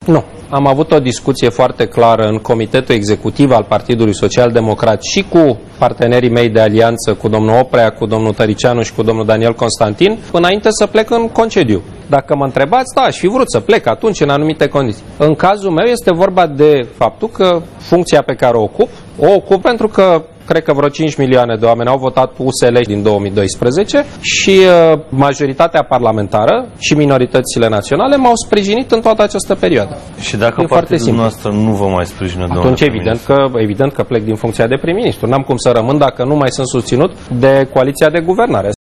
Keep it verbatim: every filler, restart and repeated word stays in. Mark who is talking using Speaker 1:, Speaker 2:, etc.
Speaker 1: Nu. Am avut o discuție foarte clară în Comitetul Executiv al Partidului Social Democrat și cu partenerii mei de alianță, cu domnul Oprea, cu domnul Tăricianu și cu domnul Daniel Constantin, înainte să plec în concediu. Dacă mă întrebați, da, aș fi vrut să plec atunci în anumite condiții. În cazul meu este vorba de faptul că funcția pe care o ocup, o ocup pentru că cred că vreo cinci milioane de oameni au votat U S L din două mii doisprezece și uh, majoritatea parlamentară și minoritățile naționale m-au sprijinit în toată această perioadă.
Speaker 2: Și dacă partidul noastră nu vă mai sprijină,
Speaker 1: atunci evident că, evident că plec din funcția de prim-ministru. N-am cum să rămân dacă nu mai sunt susținut de coaliția de guvernare.